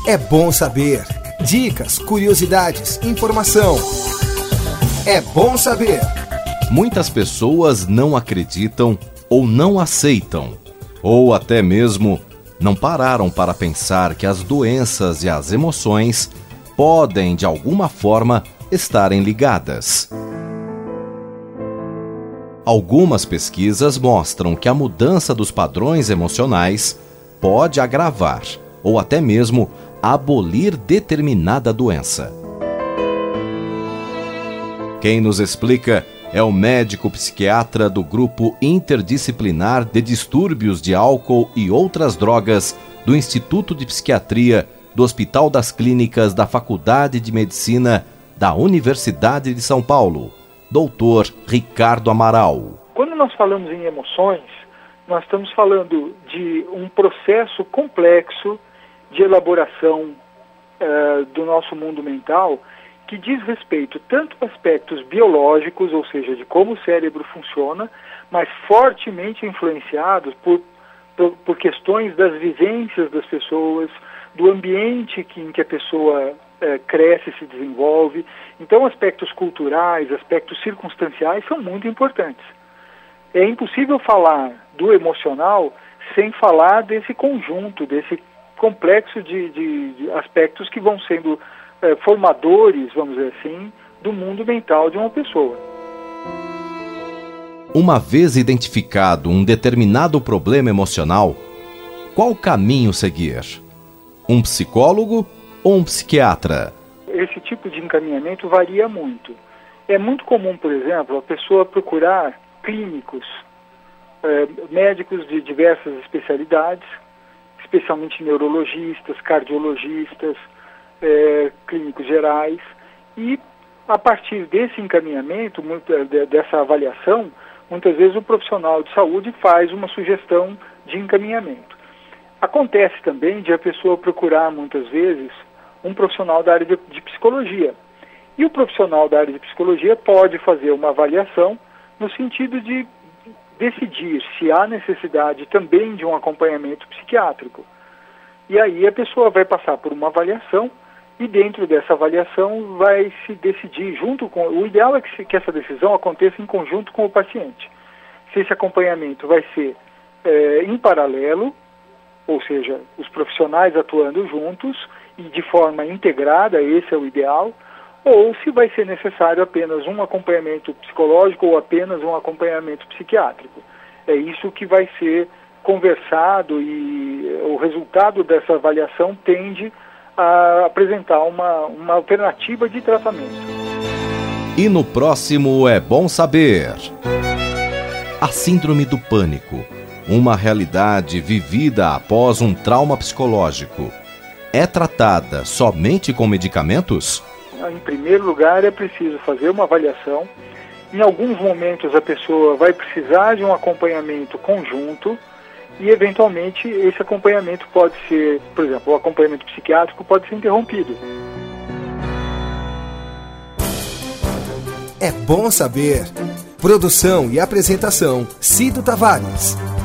É bom saber. Dicas, curiosidades, informação. É bom saber. Muitas pessoas não acreditam ou não aceitam, ou até mesmo não pararam para pensar que as doenças e as emoções podem, de alguma forma, estarem ligadas. Algumas pesquisas mostram que a mudança dos padrões emocionais pode agravar ou até mesmo abolir determinada doença. Quem nos explica é o médico psiquiatra do Grupo Interdisciplinar de Distúrbios de Álcool e Outras Drogas do Instituto de Psiquiatria do Hospital das Clínicas da Faculdade de Medicina da Universidade de São Paulo, Dr. Ricardo Amaral. Quando nós falamos em emoções, nós estamos falando de um processo complexo de elaboração do nosso mundo mental, que diz respeito tanto a aspectos biológicos, ou seja, de como o cérebro funciona, mas fortemente influenciados por questões das vivências das pessoas, do ambiente em que a pessoa cresce e se desenvolve. Então, aspectos culturais, aspectos circunstanciais são muito importantes. É impossível falar do emocional sem falar desse conjunto, desse complexo de aspectos que vão sendo formadores, vamos dizer assim, do mundo mental de uma pessoa. Uma vez identificado um determinado problema emocional, qual caminho seguir? Um psicólogo ou um psiquiatra? Esse tipo de encaminhamento varia muito. É muito comum, por exemplo, a pessoa procurar clínicos, médicos de diversas especialidades, especialmente neurologistas, cardiologistas, clínicos gerais, e a partir desse encaminhamento, dessa avaliação, muitas vezes o profissional de saúde faz uma sugestão de encaminhamento. Acontece também de a pessoa procurar, muitas vezes, um profissional da área de psicologia. E o profissional da área de psicologia pode fazer uma avaliação no sentido de decidir se há necessidade também de um acompanhamento psiquiátrico. E aí a pessoa vai passar por uma avaliação e dentro dessa avaliação vai se decidir junto com... O ideal é que essa decisão aconteça em conjunto com o paciente. Se esse acompanhamento vai ser em paralelo, ou seja, os profissionais atuando juntos e de forma integrada, esse é o ideal, ou se vai ser necessário apenas um acompanhamento psicológico ou apenas um acompanhamento psiquiátrico. É isso que vai ser conversado e o resultado dessa avaliação tende a apresentar uma alternativa de tratamento. E no próximo É Bom Saber. A síndrome do pânico, uma realidade vivida após um trauma psicológico, é tratada somente com medicamentos? Em primeiro lugar, é preciso fazer uma avaliação. Em alguns momentos, a pessoa vai precisar de um acompanhamento conjunto e, eventualmente, esse acompanhamento pode ser, por exemplo, o acompanhamento psiquiátrico pode ser interrompido. É bom saber. Produção e apresentação, Cido Tavares.